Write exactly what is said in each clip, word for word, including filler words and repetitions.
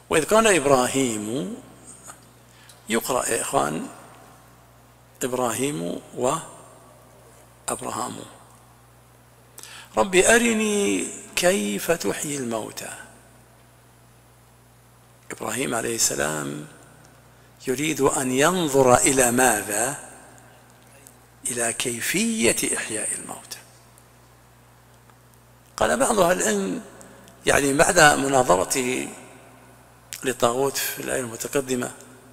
وإذ قال إبراهيم، يقرأ يا إخوان إبراهيم وأبراهام. رب أرني كيف تحيي الموتى. إبراهيم عليه السلام يريد أن ينظر إلى ماذا؟ إلى كيفية إحياء الموتى. قال بعض أهل العلم يعني بعد مناظرته للطاغوت في الآية المتقدمة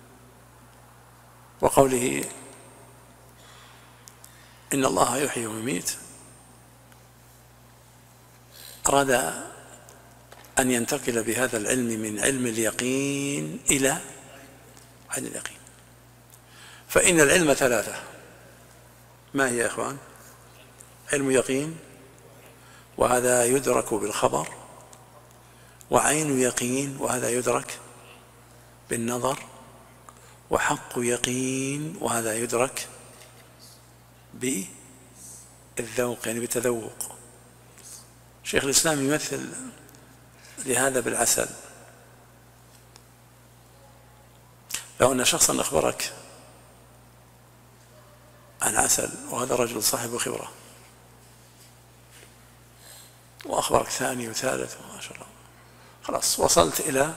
وقوله إن الله يحيي ويميت، أراد أن ينتقل بهذا العلم من علم اليقين إلى عين اليقين. فإن العلم ثلاثة، ما هي يا إخوان؟ علم يقين، وهذا يدرك بالخبر، وعين يقين وهذا يدرك بالنظر، وحق يقين وهذا يدرك بالذوق يعني بالتذوق. شيخ الإسلام يمثل لهذا بالعسل. لو أن شخصا أخبرك عن عسل وهذا رجل صاحب خبرة، وأخبرك ثاني وثالث ما شاء الله، خلاص وصلت إلى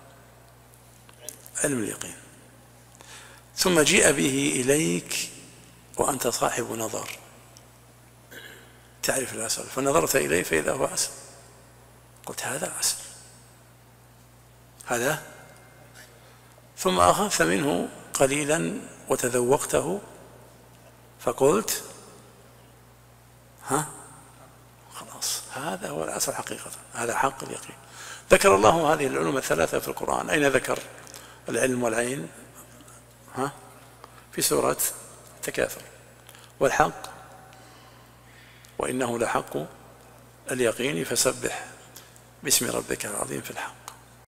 علم اليقين، ثم جيء به إليك وأنت صاحب نظر، تعرف العسل، فنظرت إليه فإذا هو عسل، قلت هذا عسل هذا، ثم أخذت منه قليلا وتذوقته فقلت ها خلاص هذا هو العسل حقيقة، هذا حق اليقين. ذكر الله هذه العلوم الثلاثة في القرآن. أين ذكر العلم والعين؟ ها في سورة التكاثر. والحق وإنه لحق اليقين فسبح باسم ربك العظيم في الحق.